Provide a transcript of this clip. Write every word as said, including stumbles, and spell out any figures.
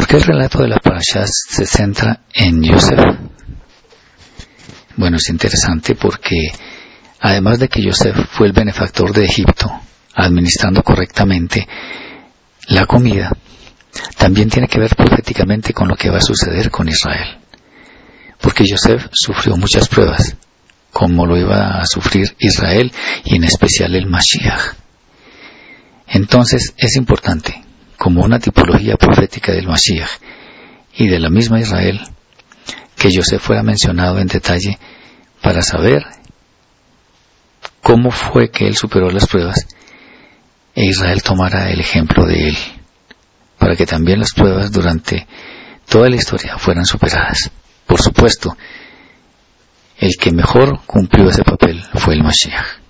¿Por qué el relato de la Parashá se centra en Yosef? Bueno, es interesante porque además de que Yosef fue el benefactor de Egipto, administrando correctamente la comida, también tiene que ver proféticamente con lo que va a suceder con Israel. Porque Yosef sufrió muchas pruebas, como lo iba a sufrir Israel y en especial el Mashiach. Entonces es importante, como una tipología profética del Mashiach y de la misma Israel, que Yosef fuera mencionado en detalle para saber cómo fue que él superó las pruebas e Israel tomara el ejemplo de él, para que también las pruebas durante toda la historia fueran superadas. Por supuesto, el que mejor cumplió ese papel fue el Mashiach.